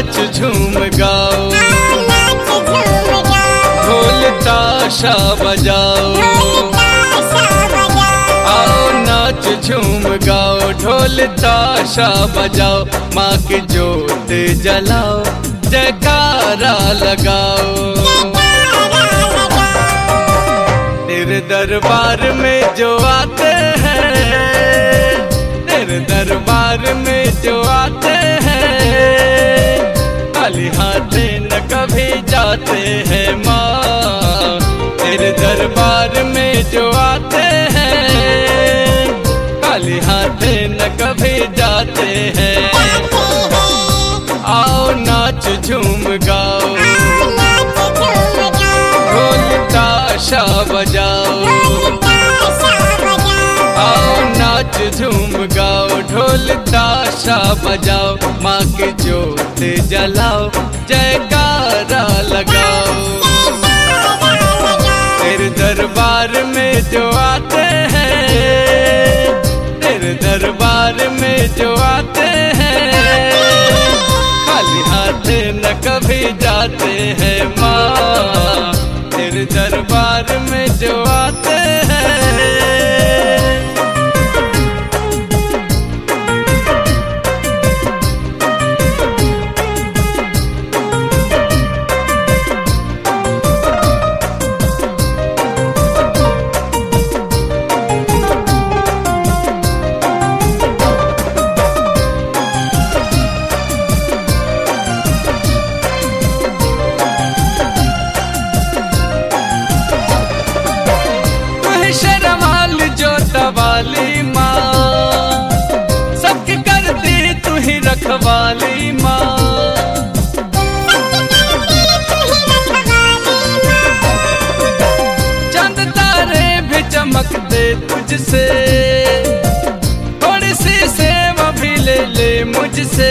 नाच झूम गाओ, ढोल ताशा बजाओ। आओ नाच झूम गाओ, ढोल ताशा बजाओ, माँ की जोत जलाओ, जयकारा लगाओ। तेरे दरबार में जो आते हैं, तेरे दरबार में जो आते हैं, खाली हाथे न कभी जाते हैं माँ। तेरे दरबार में जो आते हैं, खाली हाथे न कभी जाते हैं। आओ नाच झूम गाओ, ढोल ताशा बजाओ। आओ नाच झूम गाओ, ढोल ताशा बजाओ, माँ की जोत जलाओ, जयकारा लगाओ। तेरे दरबार में जो आते हैं, तेरे दरबार में जो आते हैं, खाली हाथे न कभी जाते हैं माँ। तेरे दरबार में जो आते हैं। वाली माँ सबकी करती तू ही रखवाली माँ। चंद तारे भी चमकते तुझसे, थोड़ी सी सेवा भी ले ले मुझसे,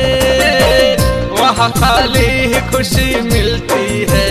वहाँ खाली ही खुशी मिलती है,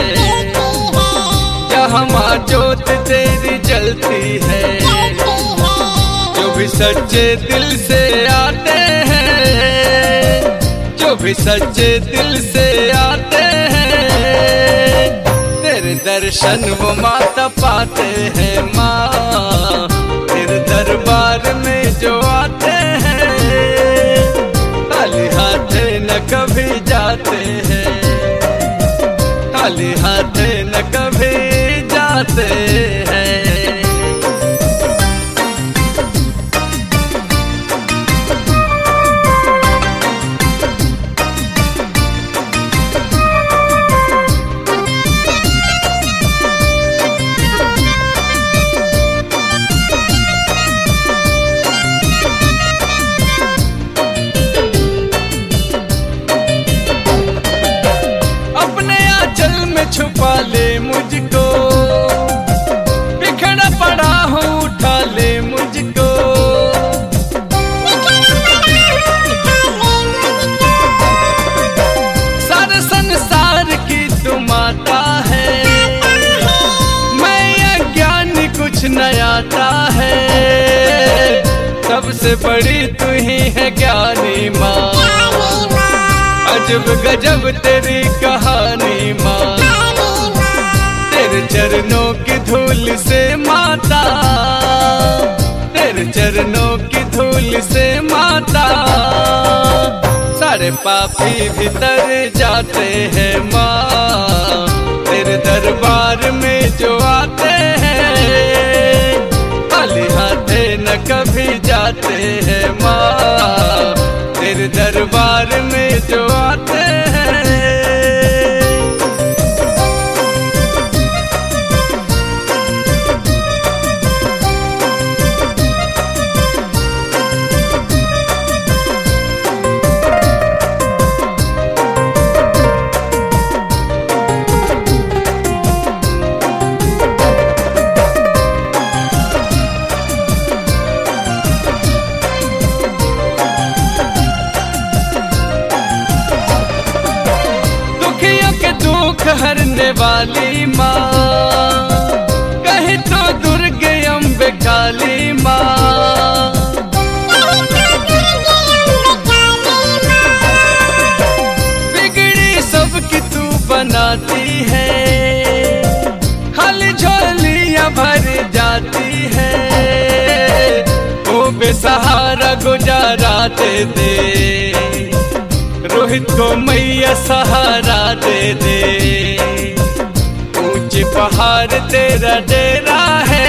जहाँ माँ जोत तेरी जलती है। जो भी सच्चे दिल से आते हैं, जो भी सच्चे दिल से आते हैं, तेरे दर्शन वो माता पाते हैं माँ। तेरे दरबार में जो आते हैं, खाली हाथे न कभी जाते हैं, खाली हाथे न कभी जाते हैं। छुपा ले मुझको, बिखरा पड़ा हूँ उठा ले मुझको। सारे संसार की तू माता है, मैं अज्ञानी कुछ न आता है, सबसे बड़ी तू ही है ज्ञानी माँ। अजब गजब तेरी कहानी माँ, तेरे चरणों की धूल से माता, तेरे चरणों की धूल से माता, सारे पापी भीतर जाते हैं माँ। तेरे दरबार में जो आते हैं, खाली हाथे न कभी जाते हैं माँ। तेरे दरबार में जो आते हैं। हरने वाली माँ, कहीं तो दुर्गे अम्बे काली माँ। बिगड़ी आती है, खाली झोलियां भर जाती है। वो बेसहारा गुजारा दे दे, रोहित को मैया सहारा दे दे। ऊंचे पहाड़ तेरा डेरा है,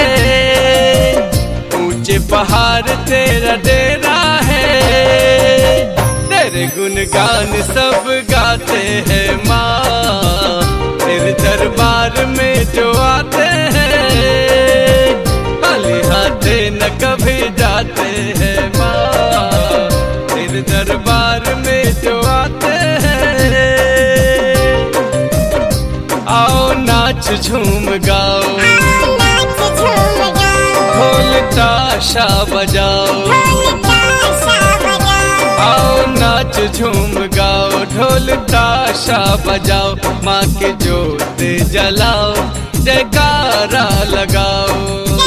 ऊंचे पहाड़ तेरा डेरा है। तेरे गुणगान सब गाते हैं माँ, तेरे दरबार में जो आते हैं, खाली हाथे न कभी जाते हैं माँ। तेरे दरबार में जो आते हैं, आओ नाच झूम गाओ, ढोल ताशा बजाओ। आओ नाच झूम गाओ, ढोल ताशा बजाओ। माँ के जोत जलाओ, जयकारा लगाओ।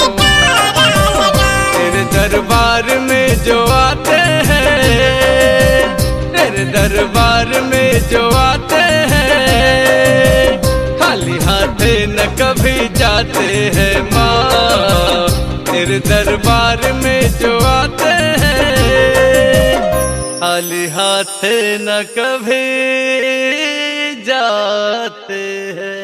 तेरे दरबार में जो आते हैं, तेरे दरबार में जो आते हैं, खाली हाथे न कभी जाते हैं माँ। तेरे दरबार में जो आते हैं, खाली हाथे न कभी जाते हैं।